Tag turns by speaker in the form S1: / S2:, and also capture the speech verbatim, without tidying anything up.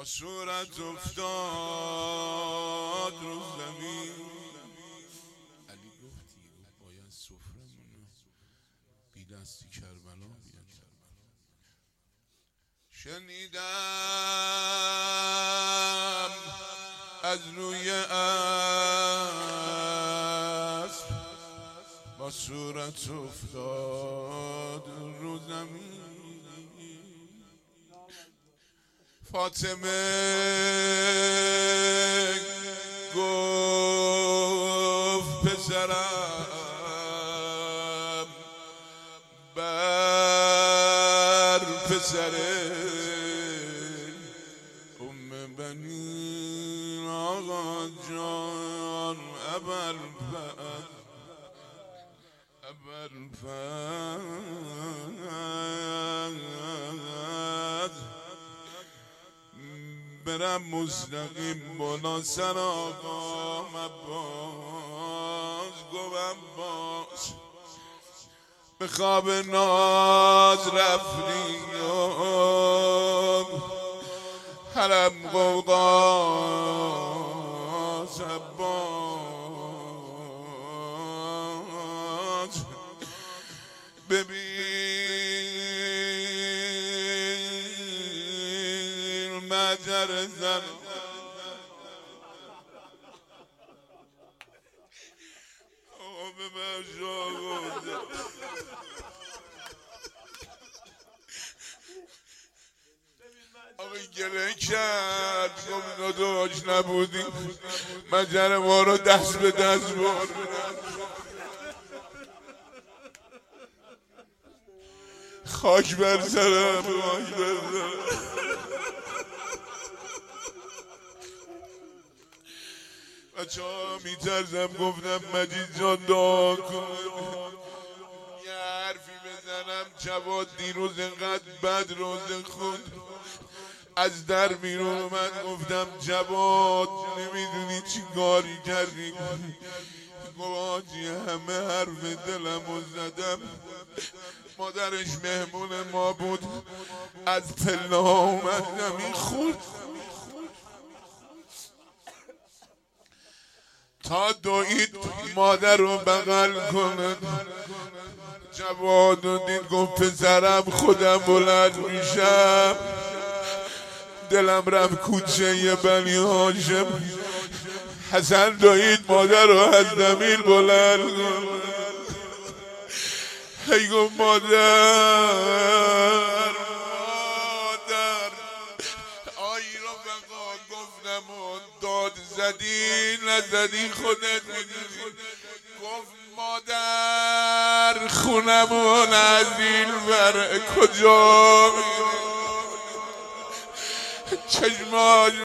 S1: با صورت افتاد رو زمین. علی گفتی باید سفرمونو بی دستی کربلا بیان. شنیدم از روی اسب با صورت افتاد رو زمین. فاطمه گفت پسرم بر پسر ام بنی آقا جان ابوالفضل ابوالفضل برم مستقیم بالا سر آقا عباس. گفت عباس به خواب ناز رفتیم حرم قوقاس. عباس ببین مجر زن آقا به من شاگرده آقا گله کرد. گفت اینا داشت نبودیم مجر ما رو دست به دست بار. خاک بر سرم خاک بر سرم. بچه ها میترزم. گفتم مجید جان دعا کن یه حرفی بزنم. جواد دیروز انقدر بد روزه خوند از در بیرون اومد. گفتم جواد نمیدونی چی کاری کردی. گفت آجی همه حرف دلم رو زدم. مادرش مهمون ما بود از پله ها اومد نمی خورد تا دوید مادر رو بغل کنه. جواد رو دید گفت پسرم خودم بلند میشم. دلم رفت کوچه یه بنی هاشم. حسن دوید مادر رو از زمین بلند کنه. هی گفت مادر مادر آی رفقا. گفتم داد زدی نزدی خودت میدونی. گفت مادر خونمون از این ور کجا چشماش